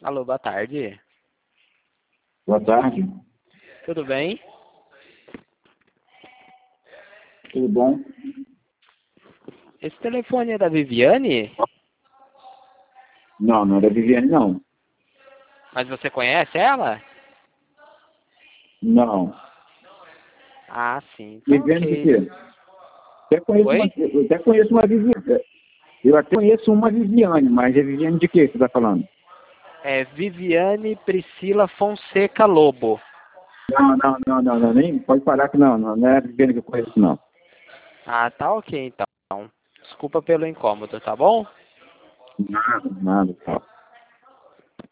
Alô, boa tarde. Boa tarde, Tudo bem? tudo bom? Esse telefone é da Viviane? Não, não é da Viviane, não. Mas você conhece ela? Não. Ah, sim. Então, Viviane de ok. quê? Oi? Eu até conheço uma Viviane. Eu até conheço uma Viviane, mas é Viviane de quê que você está falando? É Viviane Priscila Fonseca Lobo. Não, nem pode parar que não é a Viviane que eu conheço, não. Ah, tá ok então. Desculpa pelo incômodo, tá bom? Nada, tá.